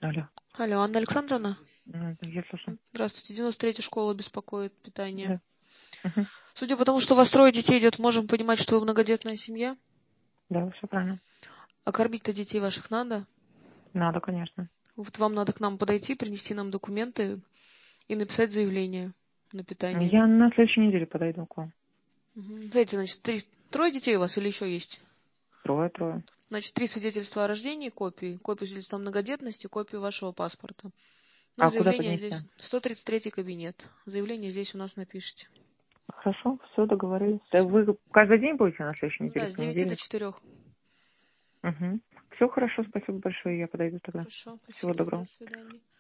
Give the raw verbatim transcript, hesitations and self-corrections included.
Алло. Алло, Анна Александровна? М, Я слушаю. Здравствуйте. девяносто третья школа беспокоит питание. Да. Мгм. Судя по тому, что у вас трое детей идет, можем понимать, что вы многодетная семья. Да, все правильно. А кормить-то детей ваших надо. Надо, конечно. Вот вам надо к нам подойти, принести нам документы и написать заявление на питание. Я на следующей неделе подойду к вам. Угу. Знаете, значит, три, трое детей у вас или еще есть? Трое, трое. Значит, три свидетельства о рождении, копии, копию свидетельства о многодетности, копию вашего паспорта. Ну, А куда заявление здесь, поднести? сто тридцать третий кабинет. Заявление здесь у нас напишите. Хорошо, все, договорились. Да Все. вы каждый день будете на следующей Ну неделе, да, в с девяти до понедельник? четырех. Угу. Все хорошо, спасибо большое, я подойду тогда. Хорошо, Всего спасибо, до доброго. свидания.